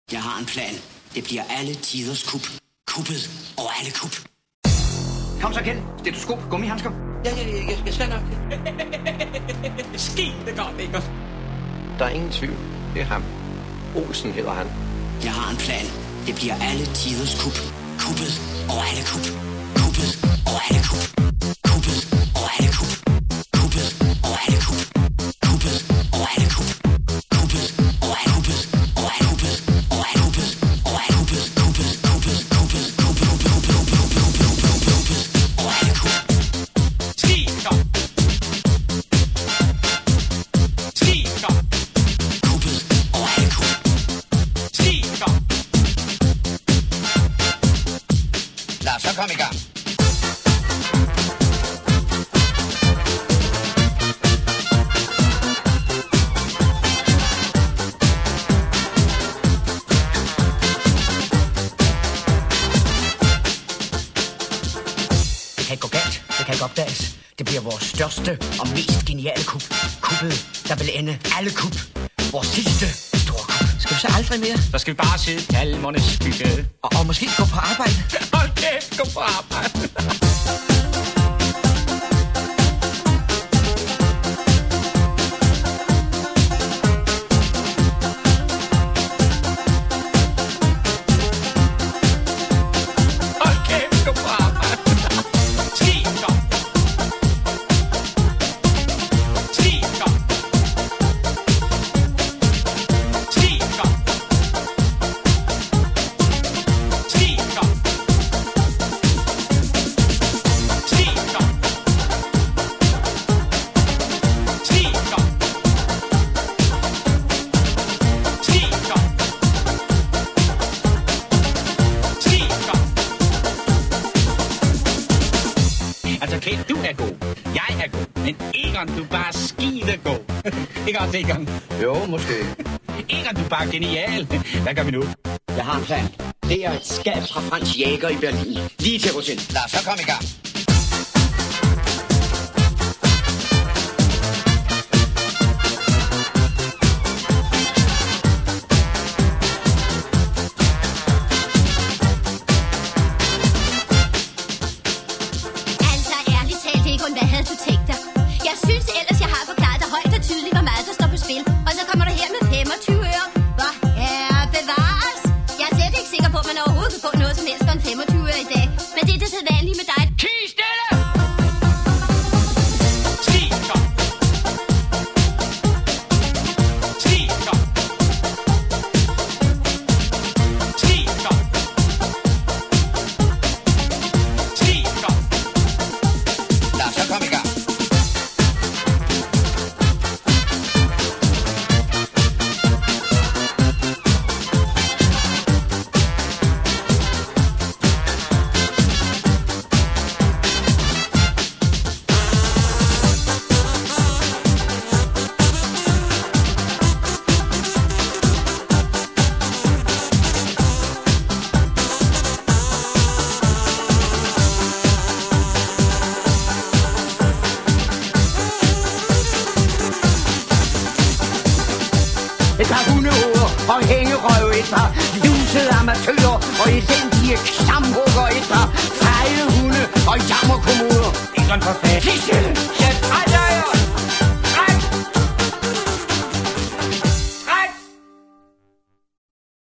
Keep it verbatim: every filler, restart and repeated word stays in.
Jeg har en plan. Det bliver alle tiders kup. Kuppet over alle kup. Kom så, Kjeld. Stetoskop, gummihandsker. Ja, ja, ja, jeg, jeg skal nok. Skid, det godt, ikke? Der er ingen tvivl. Det er ham. Olsen hedder han. Jeg har en plan. Det bliver alle tiders kup. Kuppet over alle kup. Kuppet over alle kup. Kuppet over alle kup. Kuppet over alle kup. Kuppet over alle kup. Kuppet over alle kuppet. Over alle kuppet. Over alle kuppet. Over alle kuppet. Kuppet, kuppet, kuppet, kuppet, kuppet, kuppet, over alle kup. Skid, kom. Skid, kom. Kuppet over alle kup. Skid, kom. Lad os så komme i gang. Det kan gå galt, det kan opdages. Det bliver vores største og mest geniale kup. Kuppet, der vil ende alle kup. Vores sidste store kup. Skal vi så aldrig mere? Så skal vi bare sidde i palmernes skygge. Og, og måske gå på arbejde? Hold kæft, gå på arbejde. Hold kæft, gå på arbejde. Skid, kom. Skid, kom. Skid, kom. Skid, kom. Skid, kom. Skid, kom. Skid, kom. Skid, kom. Altså, Kjeld, du er god. Jeg er god. Men Egon, du er bare skide god. Ikke også, Egon? Jo, måske. Egon, du er bare genial. Hvad gør vi nu? Jeg har en plan. Det er et skab fra Frans Jæger i Berlin. Lige til at gå til. Lad os så komme i gang. Altså, ærligt talt, Egon, hvad havde du tænkt dig? Jeg synes ellers, jeg har forklaret dig højt og tydeligt, hvor meget der står på spil. Og så kommer du her med femogtyve øre. Hvor herre bevares. Jeg er slet ikke sikker på, at man overhovedet kan få noget som helst for en femogtyve øre i dag. Men det er det sædvanlige med dig. Ti stille! Skid, kom. Skid, kom. Skid, kom. Skid, kom. Lad os så komme i gang. Et par hundehoveder og hængerøv, et par lusede amatører og elendige klamhugger, et par fejede hunde og jammerkommoder. Egon, for fanden. Sig stille! Jeg træder jer!